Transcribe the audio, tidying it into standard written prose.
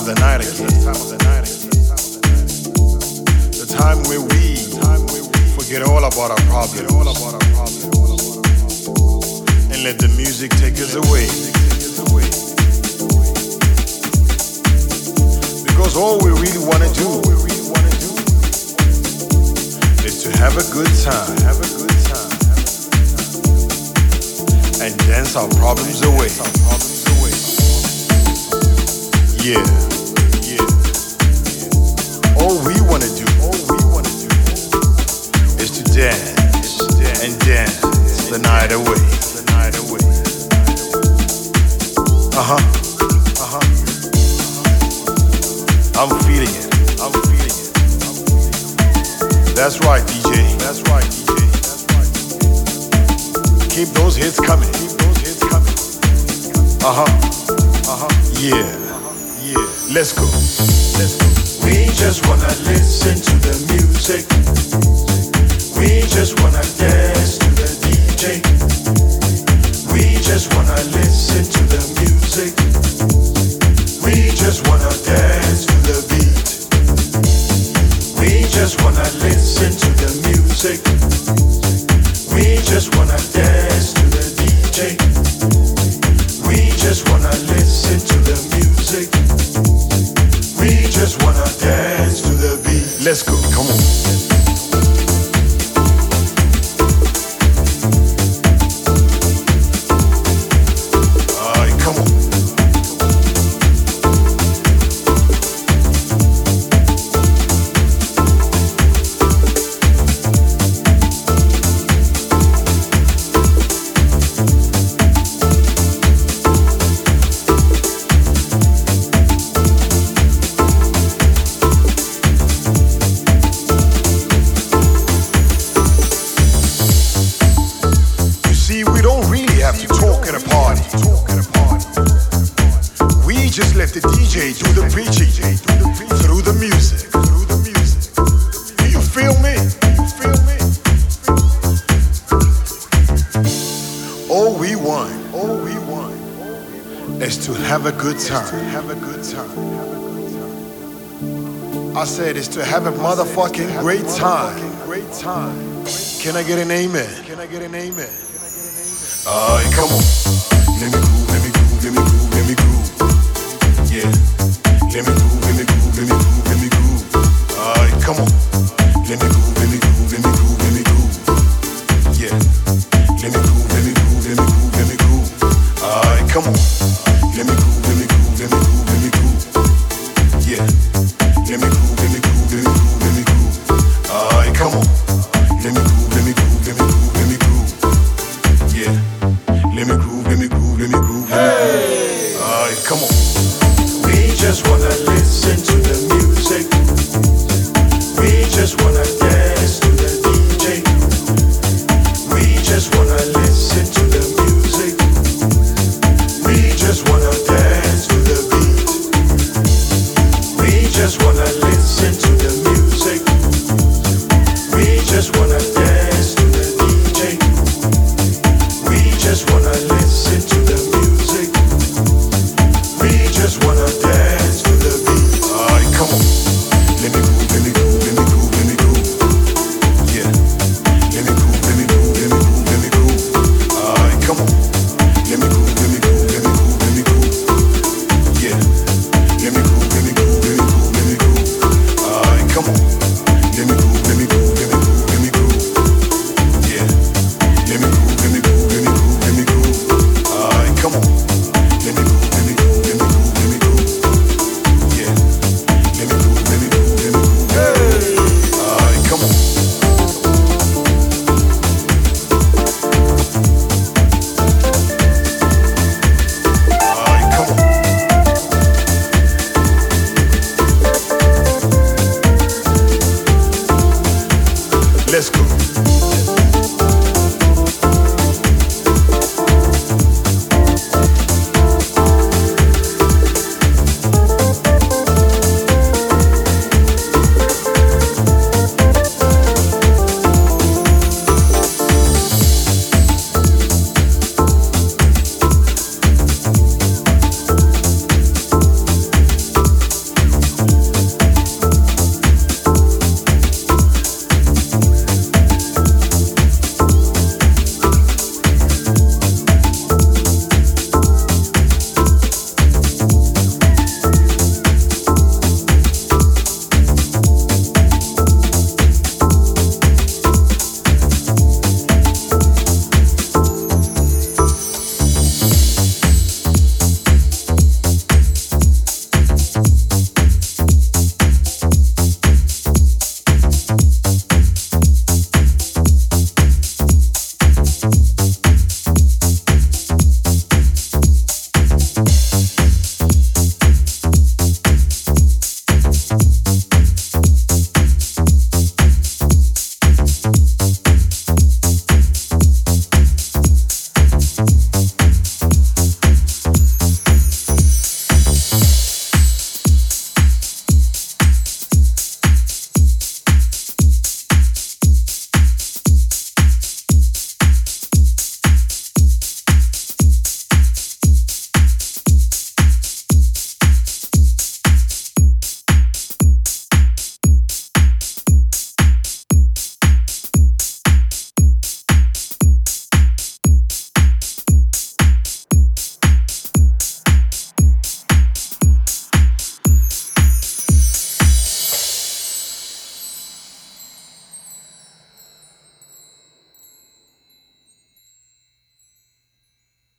the night again. The time where we forget all about our problems and let the music take us away. Because all we really want to do is to have a good time and dance our problems away. Yeah. All we want to do is to dance and dance the night away. I'm feeling it. That's right, DJ. Keep those hits coming. Yeah. Let's go. We just wanna listen to the music. We just wanna dance to the DJ. We just wanna listen to the music. We just wanna dance to the beat. We just wanna listen to the music. We just wanna dance to the DJ. We just wanna listen to the music. We just wanna dance to the beat. Let's go, come on. Let the DJ do the preaching through the music. Do you feel me? All we want is to have a good time. I said it's to have a motherfucking great time. Can I get an amen? Alright, come on. Let me groove. Yeah, let me groove. Alright, come on. Let me groove. Yeah, let me groove. Alright, come on. Let me groove. Yeah, let me groove. Alright, come on. Let me groove. Yeah, let me groove. Alright, come on. We just wanna listen to the music. We just wanna dance to the DJ. We just wanna listen to the music. We just wanna dance to the beat. We just wanna listen to the music. We just wanna dance to the DJ. We just wanna listen to the music. We just wanna dance to the beat. Alright, come on. Let me groove. Yeah. Let me groove. Alright, come on. Let me groove. Yeah. Let me groove. Alright, come on. Let me groove. Yeah. Let me groove. Alright, come on. Let me groove. Yeah. Let me groove. Alright, come on. Alright, come on. Let's go.